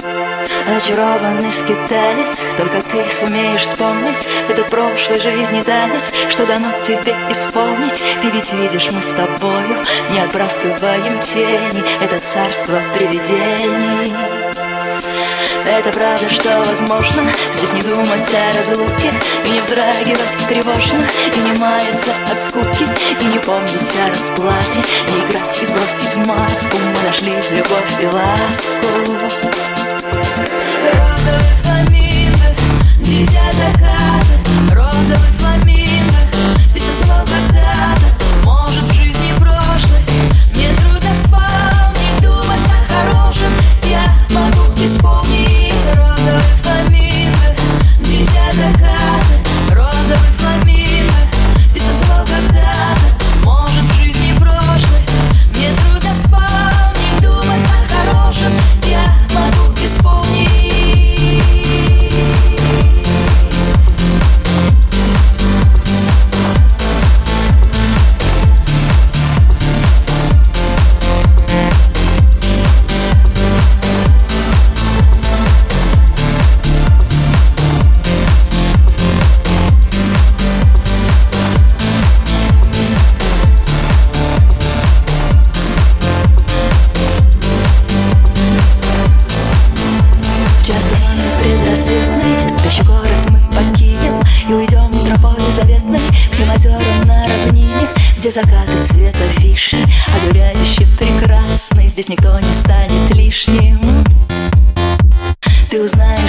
Очарованный скиталец, только ты сумеешь вспомнить этот прошлой жизни танец, что дано тебе исполнить. Ты ведь видишь, мы с тобою не отбрасываем тени, это царство привидений. Это правда, что возможно здесь не думать о разлуке, и не вздрагивать тревожно, и не маяться от скуки, и не помнить о расплате, не играть и сбросить маску. Мы нашли любовь и ласку. Розовый фламинго, дитя заката, розовый фламинго, здесь танцевал когда-то, может, в жизни прошлой. Мне трудно вспомнить, думать о хорошем я могу исполнить. Розовый фламинго, дитя заката, розовый фламинго, здесь танцевал когда-то, может, в жизни прошлой. Мне трудно вспомнить, думать о хорошем я могу исполнить. Спящий город мы покинем и уйдем тропой заветной, где озера на равнине, где закаты цвета вишни, одуряюще прекрасный. Здесь никто не станет лишним. Ты узнаешь